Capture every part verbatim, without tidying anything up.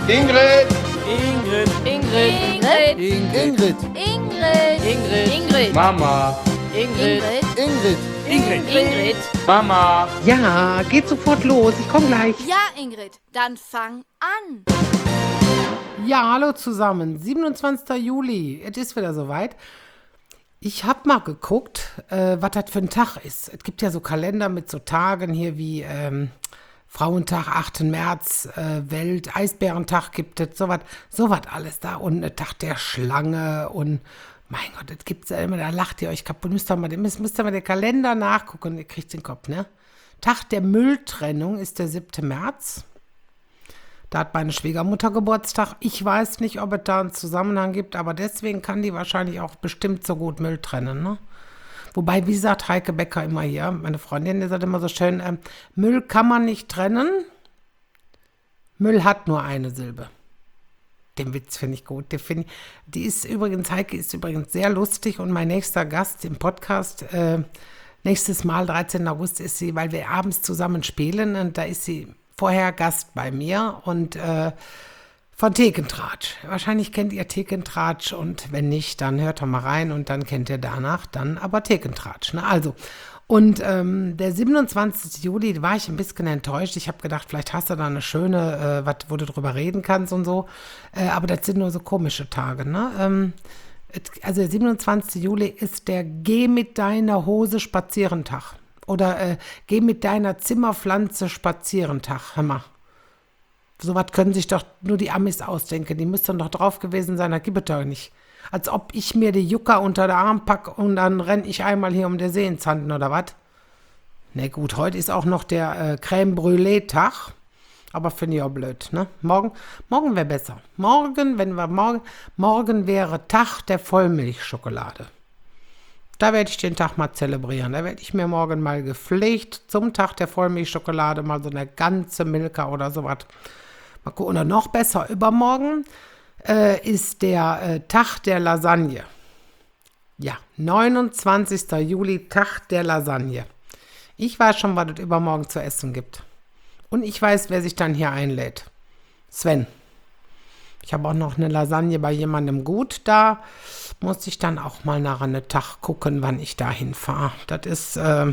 Ingrid! Ingrid. Ingrid. Ingrid. Ingrid. Ingrid. Ingrid. Ingrid. Mama! Ingrid. Ingrid. Ingrid. Ingrid. Mama! Ja, geht sofort los. Ich komme gleich. Ja, Ingrid, dann fang an. Ja, hallo zusammen. siebenundzwanzigster Juli. Es ist wieder soweit. Ich habe mal geguckt, äh, was das für ein Tag ist. Es gibt ja so Kalender mit so Tagen hier wie ähm, Frauentag, achten März, äh, Welt, Eisbärentag gibt es, sowas sowas alles da. Und ein Tag der Schlange und mein Gott, das gibt's ja immer, da lacht ihr euch kaputt. Müsst ihr mal, müsst, müsst ihr mal den Kalender nachgucken, ihr kriegt den Kopf, ne? Tag der Mülltrennung ist der siebte März. Da hat meine Schwiegermutter Geburtstag. Ich weiß nicht, ob es da einen Zusammenhang gibt, aber deswegen kann die wahrscheinlich auch bestimmt so gut Müll trennen, ne? Wobei, wie sagt Heike Becker immer hier, meine Freundin, die sagt immer so schön, äh, Müll kann man nicht trennen, Müll hat nur eine Silbe. Den Witz finde ich gut. Den find ich, die ist übrigens, Heike ist übrigens sehr lustig und mein nächster Gast im Podcast, äh, nächstes Mal, dreizehnten August, ist sie, weil wir abends zusammen spielen und da ist sie vorher Gast bei mir und äh, von Thekentratsch. Wahrscheinlich kennt ihr Thekentratsch und wenn nicht, dann hört doch mal rein und dann kennt ihr danach dann aber Thekentratsch. Ne? Also, und ähm, der siebenundzwanzigste Juli war ich ein bisschen enttäuscht. Ich habe gedacht, vielleicht hast du da eine schöne, äh, was, wo du drüber reden kannst und so. Äh, aber das sind nur so komische Tage. Ne? Ähm, also der siebenundzwanzigste Juli ist der Geh mit deiner Hose spazieren Tag. Oder äh, geh mit deiner Zimmerpflanze spazieren Tag. Hör mal. Sowas können sich doch nur die Amis ausdenken. Die müssten doch drauf gewesen sein, das gibt es doch nicht. Als ob ich mir die Jucker unter den Arm packe und dann renne ich einmal hier um den See ins Handen oder was? Ne gut, heute ist auch noch der äh, Crème Brûlée Tag. Aber finde ich auch blöd, ne? Morgen, morgen wäre besser. Morgen, wenn wir morgen, morgen wäre Tag der Vollmilchschokolade. Da werde ich den Tag mal zelebrieren. Da werde ich mir morgen mal gepflegt zum Tag der Vollmilchschokolade mal so eine ganze Milka oder sowas. Mal gucken. Und noch besser, übermorgen äh, ist der äh, Tag der Lasagne. Ja, neunundzwanzigster Juli, Tag der Lasagne. Ich weiß schon, was es übermorgen zu essen gibt. Und ich weiß, wer sich dann hier einlädt. Sven. Ich habe auch noch eine Lasagne bei jemandem gut. Da muss ich dann auch mal nach einem Tag gucken, wann ich da hinfahre. Das ist, äh,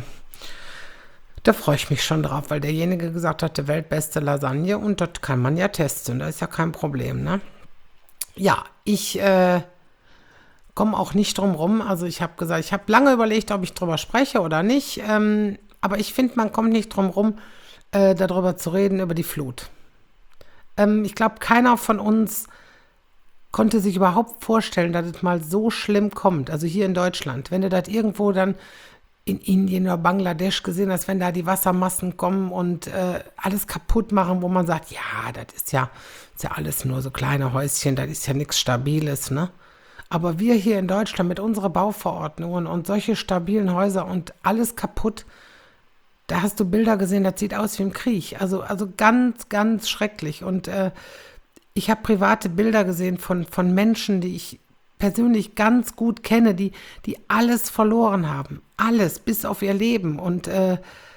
da freue ich mich schon drauf, weil derjenige gesagt hat, der weltbeste Lasagne und das kann man ja testen. Das ist ja kein Problem, ne? Ja, ich äh, komme auch nicht drum rum. Also ich habe gesagt, ich habe lange überlegt, ob ich drüber spreche oder nicht. Ähm, aber ich finde, man kommt nicht drum rum, äh, darüber zu reden, über die Flut. Ähm, ich glaube, keiner von uns konnte sich überhaupt vorstellen, dass es mal so schlimm kommt. Also hier in Deutschland. Wenn du das irgendwo dann in Indien oder Bangladesch gesehen hast, wenn da die Wassermassen kommen und äh, alles kaputt machen, wo man sagt, ja, das ist ja, ist ja alles nur so kleine Häuschen, das ist ja nichts Stabiles, ne? Aber wir hier in Deutschland mit unseren Bauverordnungen und solche stabilen Häuser und alles kaputt, da hast du Bilder gesehen, das sieht aus wie im Krieg. Also, also ganz, ganz schrecklich. Und äh, ich habe private Bilder gesehen von, von Menschen, die ich persönlich ganz gut kenne, die, die alles verloren haben. Alles, bis auf ihr Leben. Und äh,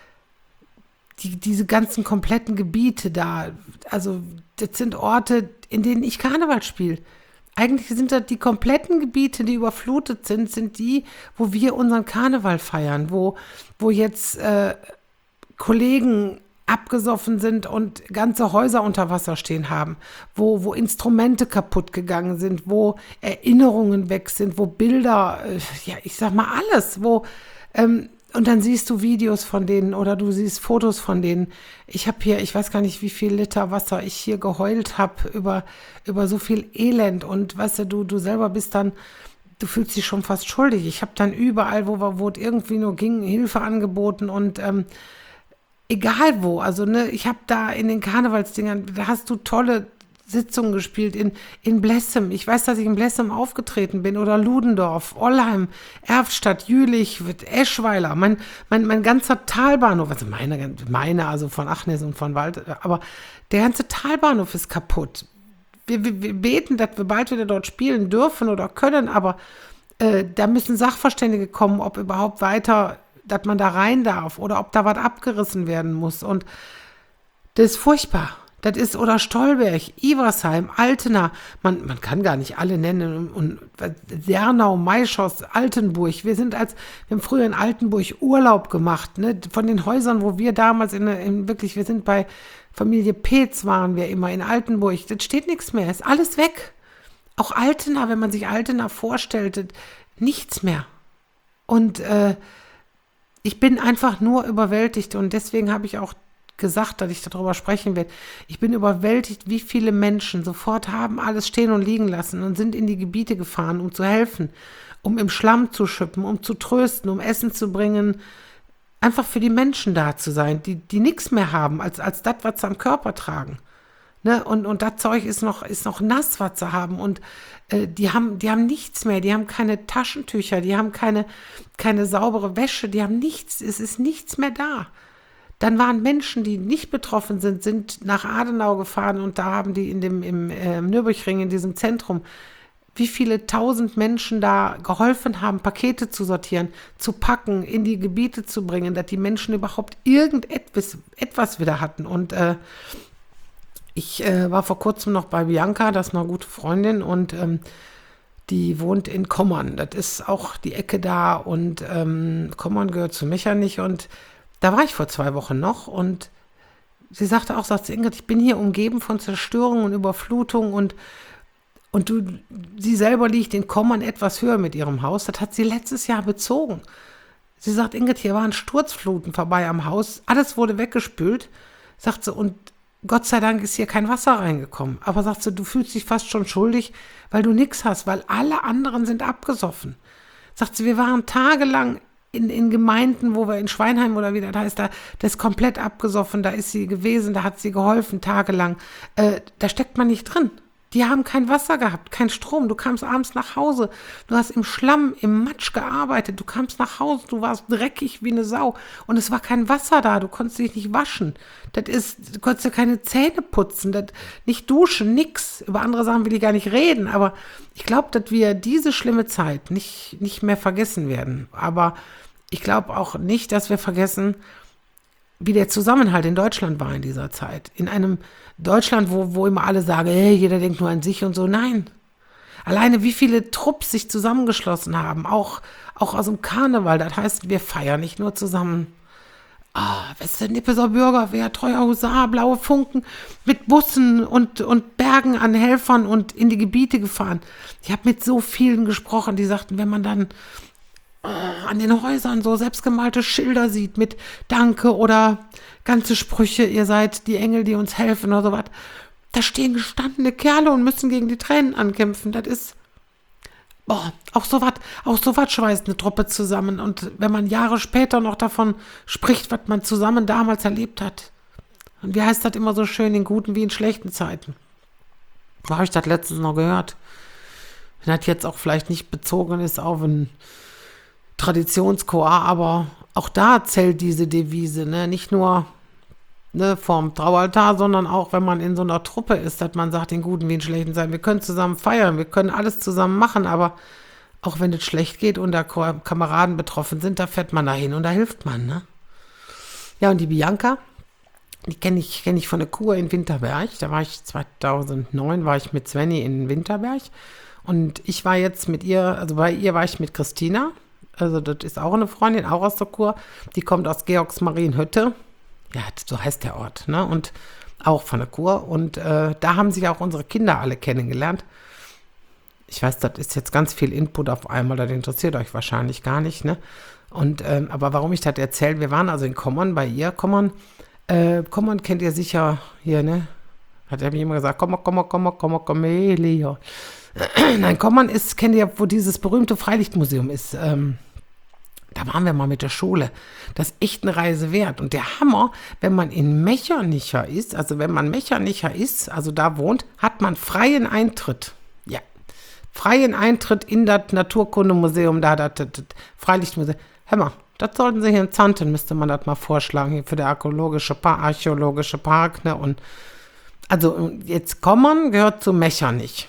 die, diese ganzen kompletten Gebiete da, also das sind Orte, in denen ich Karneval spiele. Eigentlich sind das die kompletten Gebiete, die überflutet sind, sind die, wo wir unseren Karneval feiern, wo, wo jetzt äh, Kollegen abgesoffen sind und ganze Häuser unter Wasser stehen haben, wo, wo Instrumente kaputt gegangen sind, wo Erinnerungen weg sind, wo Bilder, äh, ja, ich sag mal alles, wo, ähm, und dann siehst du Videos von denen oder du siehst Fotos von denen. Ich habe hier, ich weiß gar nicht, wie viel Liter Wasser ich hier geheult habe über, über so viel Elend und weißt du, du, du selber bist dann, du fühlst dich schon fast schuldig. Ich habe dann überall, wo, wo es irgendwie nur ging, Hilfe angeboten und ähm, egal wo, also ne, ich habe da in den Karnevalsdingern, da hast du tolle Sitzungen gespielt in, in Blessem. Ich weiß, dass ich in Blessem aufgetreten bin oder Ludendorff, Ollheim, Erftstadt, Jülich, Eschweiler, mein, mein, mein ganzer Talbahnhof, also meine, meine, also von Achnes und von Wald, aber der ganze Talbahnhof ist kaputt. Wir, wir, wir beten, dass wir bald wieder dort spielen dürfen oder können, aber äh, da müssen Sachverständige kommen, ob überhaupt weiter, dass man da rein darf oder ob da was abgerissen werden muss und das ist furchtbar. Das ist, oder Stolberg, Iversheim, Altena, man, man kann gar nicht alle nennen, und, und Dernau, Maischoss, Altenburg. Wir sind als, wir haben früher in Altenburg Urlaub gemacht, ne? Von den Häusern, wo wir damals in, in wirklich, wir sind bei Familie Peetz waren wir immer in Altenburg, das steht nichts mehr, ist alles weg. Auch Altena, wenn man sich Altena vorstellt, das, nichts mehr. Und äh, ich bin einfach nur überwältigt, und deswegen habe ich auch gesagt, dass ich darüber sprechen werde. Ich bin überwältigt, wie viele Menschen sofort haben alles stehen und liegen lassen und sind in die Gebiete gefahren, um zu helfen, um im Schlamm zu schippen, um zu trösten, um Essen zu bringen, einfach für die Menschen da zu sein, die, die nichts mehr haben, als, als das, was sie am Körper tragen. Ne? Und, und das Zeug ist noch, ist noch nass, was sie haben. Und äh, die haben, die haben nichts mehr, die haben keine Taschentücher, die haben keine, keine saubere Wäsche, die haben nichts, es ist nichts mehr da. Dann waren Menschen, die nicht betroffen sind, sind nach Adenau gefahren, und da haben die in dem, im äh, Nürburgring, in diesem Zentrum, wie viele tausend Menschen da geholfen haben, Pakete zu sortieren, zu packen, in die Gebiete zu bringen, dass die Menschen überhaupt irgendetwas etwas wieder hatten. Und äh, ich äh, war vor kurzem noch bei Bianca, das ist eine gute Freundin, und ähm, die wohnt in Kommern. Das ist auch die Ecke da, und ähm, Kommern gehört zu Mechernich, und da war ich vor zwei Wochen noch, und sie sagte auch, sagt sie, Ingrid, ich bin hier umgeben von Zerstörung und Überflutung, und, und du, sie selber liegt in Kommern etwas höher mit ihrem Haus. Das hat sie letztes Jahr bezogen. Sie sagt, Ingrid, hier waren Sturzfluten vorbei am Haus, alles wurde weggespült, sagt sie, und Gott sei Dank ist hier kein Wasser reingekommen. Aber sagt sie, du fühlst dich fast schon schuldig, weil du nichts hast, weil alle anderen sind abgesoffen. Sagt sie, wir waren tagelang In, in Gemeinden, wo wir in Schweinheim oder wie das heißt, da, das ist komplett abgesoffen, da ist sie gewesen, da hat sie geholfen, tagelang. Äh, da steckt man nicht drin. Die haben kein Wasser gehabt, kein Strom. Du kamst abends nach Hause, du hast im Schlamm, im Matsch gearbeitet, du kamst nach Hause, du warst dreckig wie eine Sau, und es war kein Wasser da, du konntest dich nicht waschen. Das ist, du konntest dir keine Zähne putzen, das, nicht duschen, nix. Über andere Sachen will ich gar nicht reden, aber ich glaube, dass wir diese schlimme Zeit nicht, nicht mehr vergessen werden. Aber ich glaube auch nicht, dass wir vergessen, wie der Zusammenhalt in Deutschland war in dieser Zeit. In einem Deutschland, wo, wo immer alle sagen, hey, jeder denkt nur an sich und so. Nein. Alleine wie viele Trupps sich zusammengeschlossen haben, auch, auch aus dem Karneval. Das heißt, wir feiern nicht nur zusammen. Ah, Westernippeser Bürgerwehr, treuer Husar, blaue Funken, mit Bussen und, und Bergen an Helfern und in die Gebiete gefahren. Ich habe mit so vielen gesprochen, die sagten, wenn man dann an den Häusern so selbstgemalte Schilder sieht mit Danke oder ganze Sprüche, ihr seid die Engel, die uns helfen oder sowas. Da stehen gestandene Kerle und müssen gegen die Tränen ankämpfen. Das ist, boah, auch sowas, auch sowas schweißt eine Truppe zusammen. Und wenn man Jahre später noch davon spricht, was man zusammen damals erlebt hat. Und wie heißt das immer so schön, in guten wie in schlechten Zeiten. Wo habe ich das letztens noch gehört? Wenn das jetzt auch vielleicht nicht bezogen ist auf ein Traditionschor, aber auch da zählt diese Devise, ne? Nicht nur ne, vorm Traualtar, sondern auch, wenn man in so einer Truppe ist, dass man sagt, in guten wie in schlechten Zeiten, wir können zusammen feiern, wir können alles zusammen machen, aber auch wenn es schlecht geht und da Kameraden betroffen sind, da fährt man dahin und da hilft man, ne? Ja, und die Bianca, die kenne ich, kenn ich von der Kur in Winterberg, da war ich zweitausendneun, war ich mit Svenny in Winterberg, und ich war jetzt mit ihr, also bei ihr war ich mit Christina. Also das ist auch eine Freundin, auch aus der Kur. Die kommt aus Georgsmarienhütte. Ja, so heißt der Ort, ne? Und auch von der Kur. Und äh, da haben sich auch unsere Kinder alle kennengelernt. Ich weiß, das ist jetzt ganz viel Input auf einmal. Das interessiert euch wahrscheinlich gar nicht, ne? Und, ähm, aber warum ich das erzähle, wir waren also in Kommern bei ihr. Kommern, äh, Kommern kennt ihr sicher hier, ne? Hat er mir immer gesagt, Kommer, Kommer, Kommer, Kommer, Kommer, Nein, Kommern ist, kennt ihr, wo dieses berühmte Freilichtmuseum ist. Ähm, da waren wir mal mit der Schule. Das ist echt eine Reise wert. Und der Hammer, wenn man in Mechernich ist, also wenn man Mechernich ist, also da wohnt, hat man freien Eintritt. Ja, freien Eintritt in das Naturkundemuseum, da das, das, das Freilichtmuseum. Hör mal, das sollten Sie hier in Zanten, müsste man das mal vorschlagen, hier für den archäologische Park, archäologische Park, ne? Und also jetzt Kommern gehört zu Mechernich.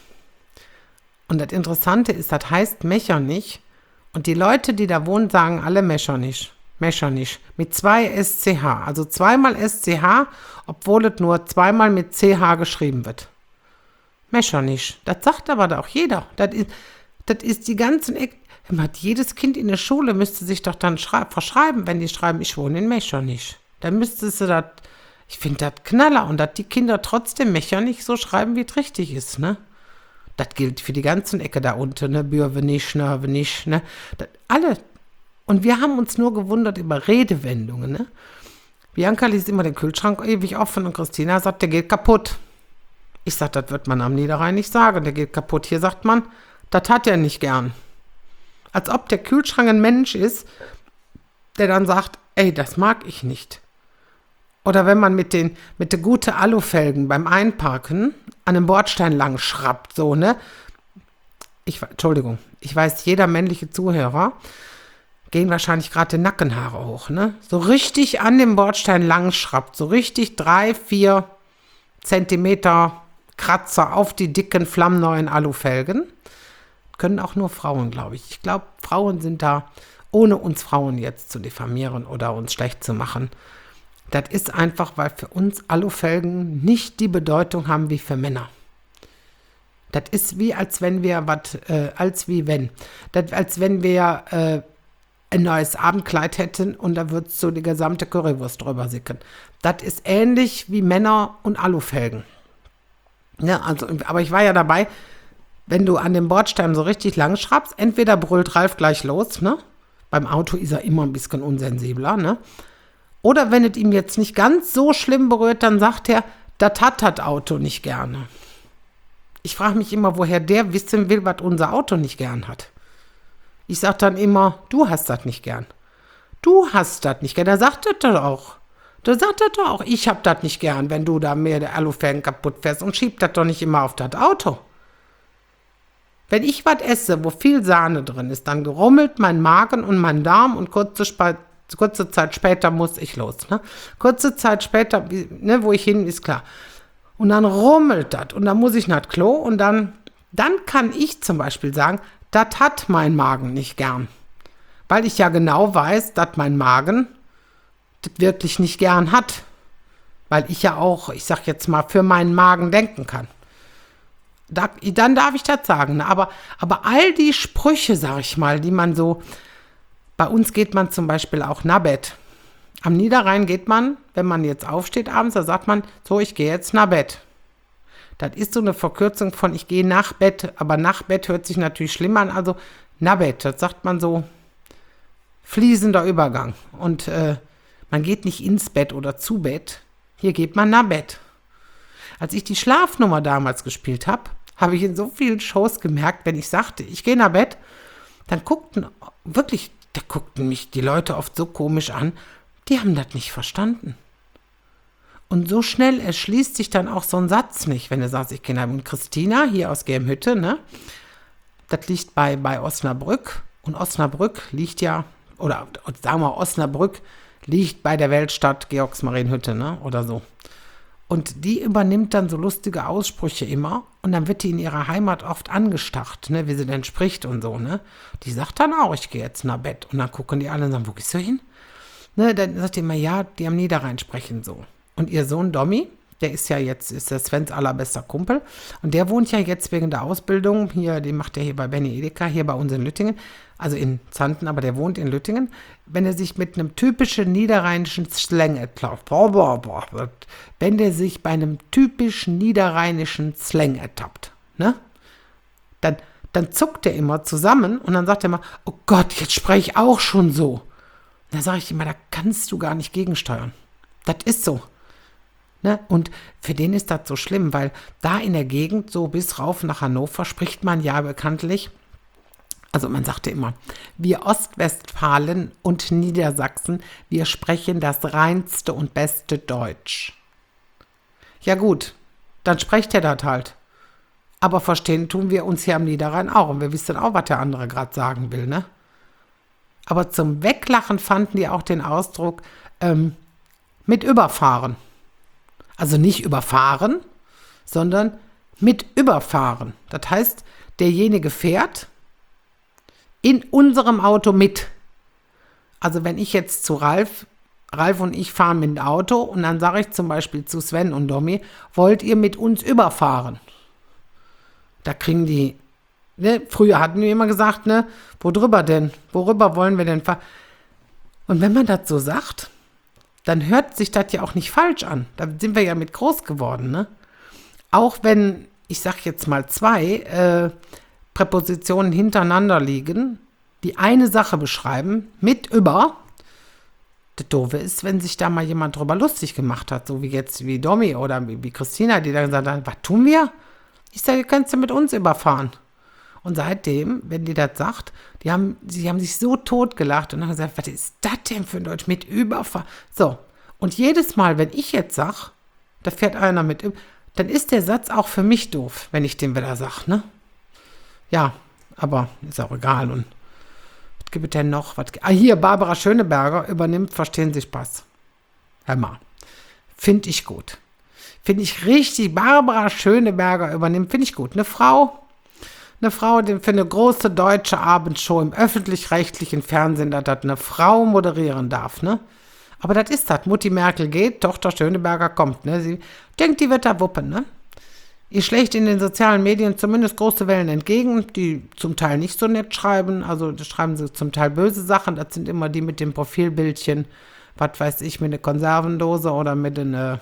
Und das Interessante ist, das heißt Mechernich, und die Leute, die da wohnen, sagen alle Mechernich. Mechernich. Mit zwei S C H. Also zweimal S C H, obwohl es nur zweimal mit C H geschrieben wird. Mechernich. Das sagt aber da auch jeder. Das ist, das ist die ganzen Eck. Jedes Kind in der Schule müsste sich doch dann verschreiben, wenn die schreiben, ich wohne in Mechernich. Dann müsstest du das, ich finde das Knaller. Und dass die Kinder trotzdem Mechernich so schreiben, wie es richtig ist, ne? Das gilt für die ganzen Ecke da unten, ne? Bürvenich, Nörvenich, ne? Das, alle. Und wir haben uns nur gewundert über Redewendungen, ne? Bianca liest immer den Kühlschrank ewig offen und Christina sagt, der geht kaputt. Ich sag, das wird man am Niederrhein nicht sagen, der geht kaputt. Hier sagt man, das hat er nicht gern. Als ob der Kühlschrank ein Mensch ist, der dann sagt, ey, das mag ich nicht. Oder wenn man mit den mit den guten Alufelgen beim Einparken an einem Bordstein lang schraubt, so, ne? Ich, Entschuldigung, ich weiß, jeder männliche Zuhörer gehen wahrscheinlich gerade die Nackenhaare hoch, ne? So richtig an dem Bordstein lang schraubt, so richtig drei, vier Zentimeter Kratzer auf die dicken, flammneuen Alufelgen. Können auch nur Frauen, glaube ich. Ich glaube, Frauen sind da, ohne uns Frauen jetzt zu diffamieren oder uns schlecht zu machen. Das ist einfach, weil für uns Alufelgen nicht die Bedeutung haben wie für Männer. Das ist wie, als wenn wir, was, äh, als wie wenn. Das, als wenn wir äh, ein neues Abendkleid hätten und da würdest du die gesamte Currywurst drüber sicken. Das ist ähnlich wie Männer und Alufelgen. Ja, also, aber ich war ja dabei, wenn du an dem Bordstein so richtig lang schraubst, entweder brüllt Ralf gleich los, ne? Beim Auto ist er immer ein bisschen unsensibler, ne? Oder wenn es ihm jetzt nicht ganz so schlimm berührt, dann sagt er, das hat das Auto nicht gerne. Ich frage mich immer, woher der wissen will, was unser Auto nicht gern hat. Ich sage dann immer, du hast das nicht gern. Du hast das nicht gern. Der sagt das doch auch. Der sagt das doch auch. Ich hab das nicht gern, wenn du da mir der Alufelgen kaputt fährst und schieb das doch nicht immer auf das Auto. Wenn ich was esse, wo viel Sahne drin ist, dann rummelt mein Magen und mein Darm und kurze, Sp- kurze Zeit später muss ich los. Ne? Kurze Zeit später, ne, wo ich hin, ist klar. Und dann rummelt das und dann muss ich nach Klo und dann, dann kann ich zum Beispiel sagen, das hat mein Magen nicht gern. Weil ich ja genau weiß, dass mein Magen das wirklich nicht gern hat. Weil ich ja auch, ich sag jetzt mal, für meinen Magen denken kann. Da, dann darf ich das sagen. Aber, aber all die Sprüche, sag ich mal, die man so, bei uns geht man zum Beispiel auch nach Bett. Am Niederrhein geht man, wenn man jetzt aufsteht abends, da sagt man, so, ich gehe jetzt nach Bett. Das ist so eine Verkürzung von, ich gehe nach Bett, aber nach Bett hört sich natürlich schlimm an, also nach Bett, das sagt man so, fließender Übergang. Und äh, man geht nicht ins Bett oder zu Bett, hier geht man nach Bett. Als ich die Schlafnummer damals gespielt habe, habe ich in so vielen Shows gemerkt, wenn ich sagte, ich gehe nach Bett, dann guckten, wirklich, da guckten mich die Leute oft so komisch an, die haben das nicht verstanden. Und so schnell erschließt sich dann auch so ein Satz nicht, wenn du sagst, ich gehe nach Bett. Und Christina, hier aus Gelmhütte, ne, das liegt bei, bei Osnabrück. Und Osnabrück liegt ja, oder sagen wir Osnabrück liegt bei der Weltstadt Georgsmarienhütte, ne, oder so. Und die übernimmt dann so lustige Aussprüche immer und dann wird die in ihrer Heimat oft angestarrt, ne, wie sie denn spricht und so, ne. Die sagt dann auch, ich gehe jetzt nach Bett. Und dann gucken die alle und sagen, wo gehst du hin? Ne, dann sagt die immer, ja, die am Niederrhein sprechen so. Und ihr Sohn Dommi, der ist ja jetzt, ist der Svens allerbester Kumpel. Und der wohnt ja jetzt wegen der Ausbildung, hier, den macht er hier bei Benny Edeka, hier bei uns in Lüttingen, also in Zanten, aber der wohnt in Lüttingen. Wenn er sich mit einem typischen niederrheinischen Slang ertappt, wenn der sich bei einem typischen niederrheinischen Slang ertappt, ne, dann, dann zuckt er immer zusammen und dann sagt er immer, oh Gott, jetzt spreche ich auch schon so. Und dann sage ich immer, da kannst du gar nicht gegensteuern. Das ist so. Ne? Und für den ist das so schlimm, weil da in der Gegend, so bis rauf nach Hannover, spricht man ja bekanntlich, also man sagte immer, wir Ostwestfalen und Niedersachsen, wir sprechen das reinste und beste Deutsch. Ja gut, dann spricht er das halt. Aber verstehen tun wir uns hier am Niederrhein auch und wir wissen auch, was der andere gerade sagen will, ne? Aber zum Weglachen fanden die auch den Ausdruck ähm, mit überfahren. Also nicht überfahren, sondern mit überfahren. Das heißt, derjenige fährt in unserem Auto mit. Also wenn ich jetzt zu Ralf, Ralf und ich fahren mit dem Auto und dann sage ich zum Beispiel zu Sven und Domi, wollt ihr mit uns überfahren? Da kriegen die, ne, früher hatten wir immer gesagt, ne, wo drüber denn? Worüber wollen wir denn fahren? Und wenn man das so sagt, dann hört sich das ja auch nicht falsch an. Da sind wir ja mit groß geworden, ne? Auch wenn, ich sag jetzt mal zwei äh, Präpositionen hintereinander liegen, die eine Sache beschreiben, mit über. Das Doofe ist, wenn sich da mal jemand drüber lustig gemacht hat, so wie jetzt wie Domi oder wie, wie Christina, die dann gesagt hat, was tun wir? Ich sage, kannst du mit uns überfahren? Und seitdem, wenn die das sagt, die haben, sie haben sich so totgelacht und haben gesagt, was ist das denn für ein Deutsch mit überfahren? So, und jedes Mal, wenn ich jetzt sage, da fährt einer mit, dann ist der Satz auch für mich doof, wenn ich den wieder sage, ne? Ja, aber ist auch egal. Und was gibt es denn noch? Was, ah, hier, Barbara Schöneberger übernimmt Verstehen Sie Spaß. Hör mal, finde ich gut. Finde ich richtig, Barbara Schöneberger übernimmt, finde ich gut. Eine Frau, eine Frau, die für eine große deutsche Abendshow im öffentlich-rechtlichen Fernsehen, dass das eine Frau moderieren darf, ne? Aber das ist das. Mutti Merkel geht, Tochter Schöneberger kommt, ne? Sie denkt, die wird da wuppen, ne? Ihr schlägt in den sozialen Medien zumindest große Wellen entgegen, die zum Teil nicht so nett schreiben, also da schreiben sie zum Teil böse Sachen, das sind immer die mit dem Profilbildchen, was weiß ich, mit einer Konservendose oder mit einer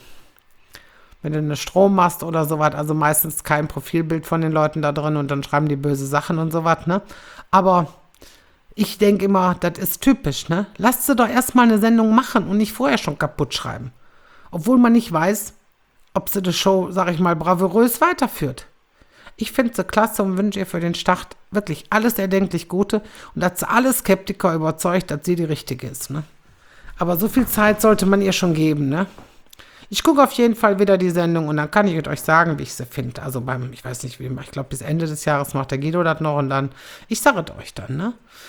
mit einer Strommast oder sowas, also meistens kein Profilbild von den Leuten da drin und dann schreiben die böse Sachen und sowas, ne? Aber ich denke immer, das ist typisch, ne? Lasst sie doch erstmal eine Sendung machen und nicht vorher schon kaputt schreiben. Obwohl man nicht weiß, ob sie die Show, sag ich mal, bravourös weiterführt. Ich finde sie klasse und wünsche ihr für den Start wirklich alles erdenklich Gute und dass sie alle Skeptiker überzeugt, dass sie die Richtige ist, ne? Aber so viel Zeit sollte man ihr schon geben, ne? Ich gucke auf jeden Fall wieder die Sendung und dann kann ich euch sagen, wie ich sie finde. Also beim, ich weiß nicht, wie, ich glaube bis Ende des Jahres macht der Guido das noch und dann, ich sage es euch dann, ne?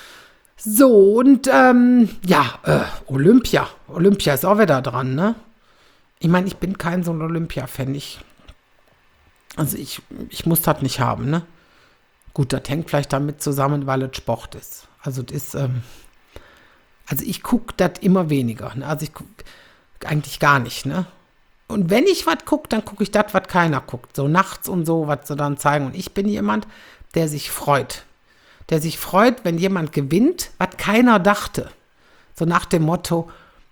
So, und ähm, ja, äh, Olympia. Olympia ist auch wieder dran, ne? Ich meine, ich bin kein so ein Olympia-Fan. Ich, also ich, ich muss das nicht haben, ne? Gut, das hängt vielleicht damit zusammen, weil es Sport ist. Also das ist, ähm, also ich gucke das immer weniger, ne? Also ich gucke eigentlich gar nicht, ne? Und wenn ich was gucke, dann gucke ich das, was keiner guckt. So nachts und so, was sie dann zeigen. Und ich bin jemand, der sich freut. Der sich freut, wenn jemand gewinnt, was keiner dachte. So nach dem Motto,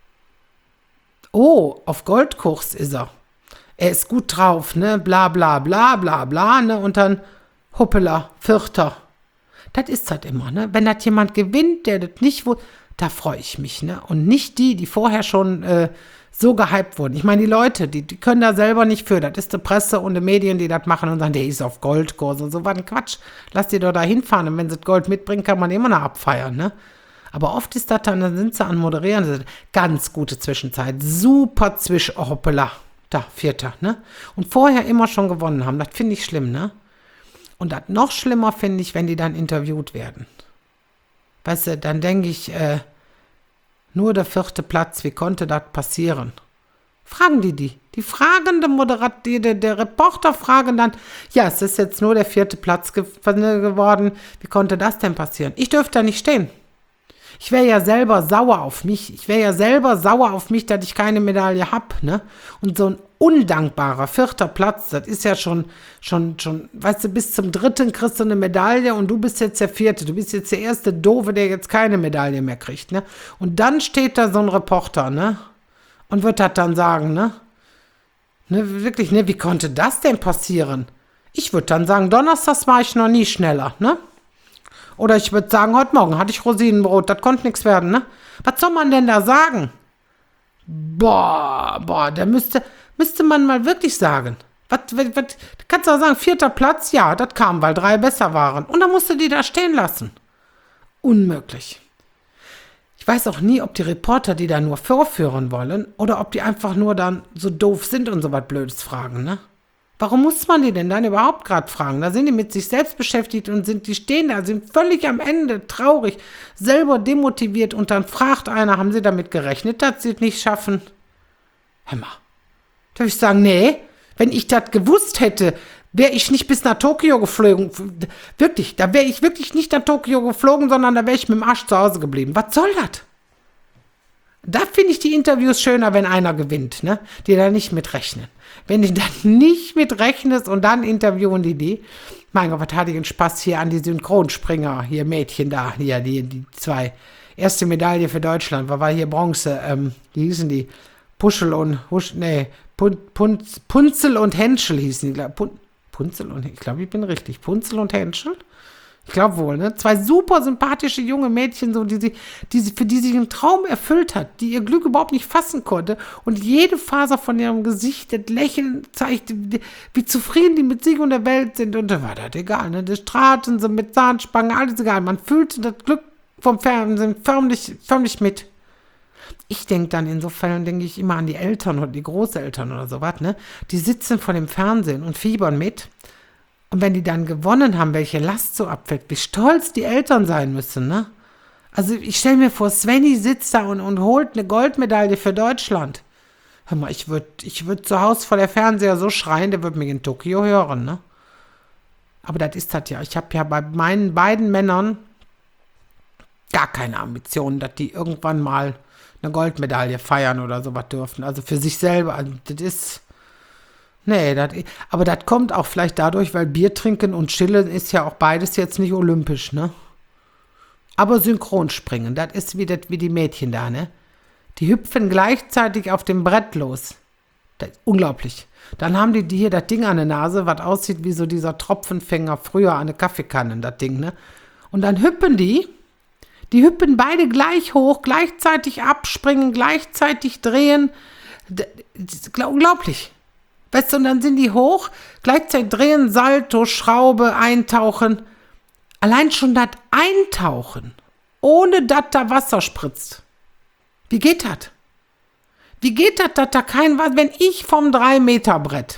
oh, auf Goldkurs ist er. Er ist gut drauf, ne? Bla bla bla bla bla, ne? Und dann, hoppala, Vierter. Das ist das immer, ne? Wenn das jemand gewinnt, der das nicht wohl, da freue ich mich, ne? Und nicht die, die vorher schon äh, so gehypt wurden. Ich meine, die Leute, die, die können da selber nicht für. Das ist die Presse und die Medien, die das machen und sagen, der ist auf Goldkurs und so. Was ein Quatsch. Lass die doch da hinfahren. Und wenn sie das Gold mitbringen, kann man immer noch abfeiern, ne? Aber oft ist das dann, dann sind sie an Moderieren. Ganz gute Zwischenzeit. Super Zwisch... Oh, hoppala. Da, Vierter, ne? Und vorher immer schon gewonnen haben. Das finde ich schlimm, ne? Und das noch schlimmer finde ich, wenn die dann interviewt werden. Weißt du, dann denke ich, äh, nur der vierte Platz, wie konnte das passieren? Fragen die die. Die fragende Moderat, die, der, der Reporter fragen dann, ja, es ist jetzt nur der vierte Platz ge- geworden, wie konnte das denn passieren? Ich dürfte da nicht stehen. Ich wäre ja selber sauer auf mich. Ich wäre ja selber sauer auf mich, dass ich keine Medaille habe, ne? Und so ein undankbarer vierter Platz, das ist ja schon, schon, schon, weißt du, bis zum dritten kriegst du eine Medaille und du bist jetzt der vierte. Du bist jetzt der erste Doofe, der jetzt keine Medaille mehr kriegt, ne? Und dann steht da so ein Reporter, ne? Und wird das dann sagen, ne? Ne, wirklich, ne? Wie konnte das denn passieren? Ich würde dann sagen, donnerstags war ich noch nie schneller, ne? Oder ich würde sagen, heute Morgen hatte ich Rosinenbrot, das konnte nichts werden, ne? Was soll man denn da sagen? Boah, boah, da müsste, müsste man mal wirklich sagen. Was, was, was, kannst du auch sagen, vierter Platz? Ja, das kam, weil drei besser waren. Und dann musst du die da stehen lassen. Unmöglich. Ich weiß auch nie, ob die Reporter die da nur vorführen wollen oder ob die einfach nur dann so doof sind und so was Blödes fragen, ne? Warum muss man die denn dann überhaupt gerade fragen? Da sind die mit sich selbst beschäftigt und sind, die stehen da, sind völlig am Ende, traurig, selber demotiviert und dann fragt einer, haben sie damit gerechnet, dass sie es nicht schaffen? Hör mal, darf ich sagen, nee, wenn ich das gewusst hätte, wäre ich nicht bis nach Tokio geflogen. Wirklich, da wäre ich wirklich nicht nach Tokio geflogen, sondern da wäre ich mit dem Arsch zu Hause geblieben. Was soll das? Da finde ich die Interviews schöner, wenn einer gewinnt, ne? Die da nicht mitrechnen. Wenn die dann nicht mitrechnest und dann interviewen die die. Mein Gott, was hatte ich einen Spaß hier an die Synchronspringer, hier Mädchen da, hier, die, die zwei. Erste Medaille für Deutschland, war, war hier Bronze, ähm, wie hießen die? Puschel und, Husch, nee, Pun, Pun, Punzel und Henschel hießen die. Pun, Punzel und, ich glaube, ich bin richtig. Punzel und Henschel? Ich glaube wohl, ne? Zwei super sympathische junge Mädchen, so, die sie, die sie, für die sich ein Traum erfüllt hat, die ihr Glück überhaupt nicht fassen konnte und jede Faser von ihrem Gesicht, das Lächeln zeigte, wie, wie zufrieden die mit sich und der Welt sind. Und da war das egal, ne? Da strahlten sie mit Zahnspangen, alles egal. Man fühlte das Glück vom Fernsehen förmlich, förmlich mit. Ich denke dann in so Fällen, denke ich immer an die Eltern oder die Großeltern oder sowas, ne? Die sitzen vor dem Fernsehen und fiebern mit. Und wenn die dann gewonnen haben, welche Last so abfällt, wie stolz die Eltern sein müssen, ne? Also ich stelle mir vor, Svenny sitzt da und, und holt eine Goldmedaille für Deutschland. Hör mal, ich würde ich würd zu Hause vor der Fernseher so schreien, der würde mich in Tokio hören, ne? Aber das ist das ja. Ich habe ja bei meinen beiden Männern gar keine Ambitionen, dass die irgendwann mal eine Goldmedaille feiern oder sowas dürfen. Also für sich selber. Also das ist... Nee, dat, aber das kommt auch vielleicht dadurch, weil Bier trinken und chillen ist ja auch beides jetzt nicht olympisch, ne? Aber Synchronspringen, das ist wie, dat, wie die Mädchen da, ne? Die hüpfen gleichzeitig auf dem Brett los. Das ist unglaublich. Dann haben die, die hier das Ding an der Nase, was aussieht wie so dieser Tropfenfänger früher an der Kaffeekanne, das Ding, ne? Und dann hüppen die, die hüppen beide gleich hoch, gleichzeitig abspringen, gleichzeitig drehen. Das ist unglaublich. Weißt du, und dann sind die hoch, gleichzeitig drehen, Salto, Schraube, eintauchen. Allein schon das Eintauchen, ohne dass da Wasser spritzt. Wie geht das? Wie geht das, dass da kein Wasser, wenn ich vom drei Meter Brett,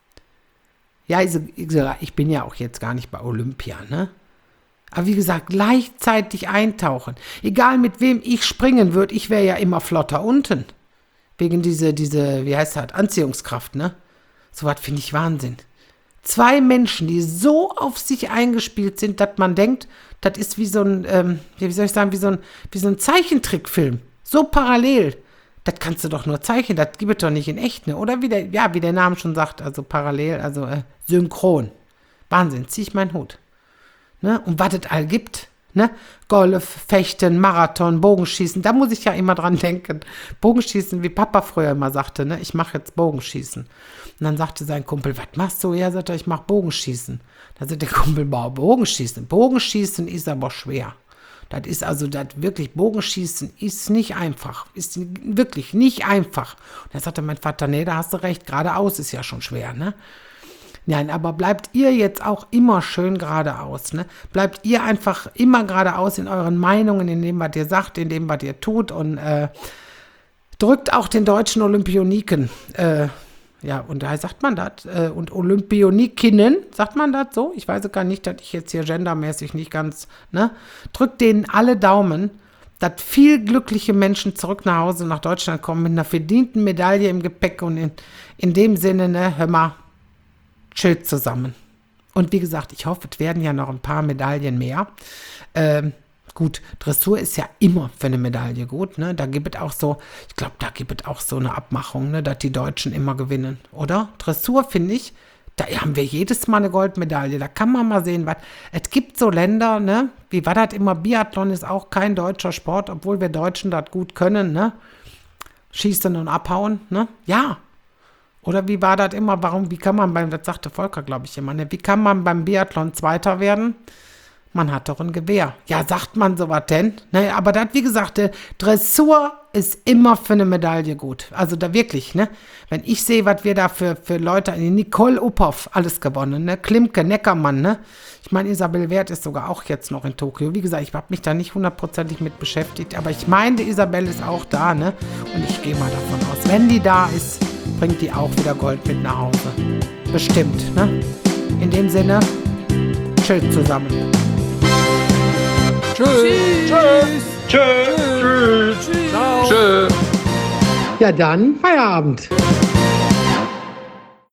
ja, ich, ich bin ja auch jetzt gar nicht bei Olympia, ne? Aber wie gesagt, gleichzeitig eintauchen. Egal mit wem ich springen würde, ich wäre ja immer flotter unten. Wegen diese, diese, wie heißt das, Anziehungskraft, ne? So was finde ich Wahnsinn. Zwei Menschen, die so auf sich eingespielt sind, dass man denkt, das ist wie so ein, ähm, wie soll ich sagen, wie so ein, wie so ein Zeichentrickfilm. So parallel. Das kannst du doch nur zeichnen, das gibt es doch nicht in echt, ne? Oder wie der, ja, wie der Name schon sagt, also parallel, also äh, synchron. Wahnsinn, zieh ich meinen Hut. Ne? Und was es all gibt, ne? Golf, Fechten, Marathon, Bogenschießen, da muss ich ja immer dran denken. Bogenschießen, wie Papa früher immer sagte, ne? Ich mache jetzt Bogenschießen. Und dann sagte sein Kumpel, was machst du? Ja, sagt er, ich mache Bogenschießen. Dann sagt der Kumpel, boah, Bogenschießen. Bogenschießen ist aber schwer. Das ist also, das wirklich, Bogenschießen ist nicht einfach. Ist wirklich nicht einfach. Und dann sagte mein Vater, nee, da hast du recht, geradeaus ist ja schon schwer, ne? Nein, aber bleibt ihr jetzt auch immer schön geradeaus, ne? Bleibt ihr einfach immer geradeaus in euren Meinungen, in dem, was ihr sagt, in dem, was ihr tut und äh, drückt auch den deutschen Olympioniken, äh, ja, und da sagt man das, äh, und Olympionikinnen, sagt man das so? Ich weiß gar nicht, dass ich jetzt hier gendermäßig nicht ganz, ne? Drückt denen alle Daumen, dass viel glückliche Menschen zurück nach Hause, nach Deutschland kommen mit einer verdienten Medaille im Gepäck und in, in dem Sinne, ne, hör mal, chillt zusammen. Und wie gesagt, ich hoffe, es werden ja noch ein paar Medaillen mehr. Ähm, gut, Dressur ist ja immer für eine Medaille gut, ne? Da gibt es auch so, ich glaube, da gibt es auch so eine Abmachung, ne, dass die Deutschen immer gewinnen, oder? Dressur, finde ich, da haben wir jedes Mal eine Goldmedaille. Da kann man mal sehen, was. Es gibt so Länder, ne? Wie war das immer? Biathlon ist auch kein deutscher Sport, obwohl wir Deutschen das gut können, ne? Schießen und abhauen, ne? Ja. Oder wie war das immer? Warum, wie kann man beim, das sagte Volker, glaube ich, immer, ne? Wie kann man beim Biathlon Zweiter werden? Man hat doch ein Gewehr. Ja, sagt man sowas denn? Ne, aber das, wie gesagt, Dressur ist immer für eine Medaille gut. Also da wirklich, ne? Wenn ich sehe, was wir da für, für Leute, Nicole Uphoff, alles gewonnen, ne? Klimke, Neckermann, ne? Ich meine, Isabel Wert ist sogar auch jetzt noch in Tokio. Wie gesagt, ich habe mich da nicht hundertprozentig mit beschäftigt, aber ich meine, die Isabel ist auch da, ne? Und ich gehe mal davon aus, wenn die da ist, bringt die auch wieder Gold mit nach Hause. Bestimmt, ne? In dem Sinne, chillt zusammen. Tschüss. Tschüss. Tschüss. Tschüss. Tschüss. Ja, dann Feierabend.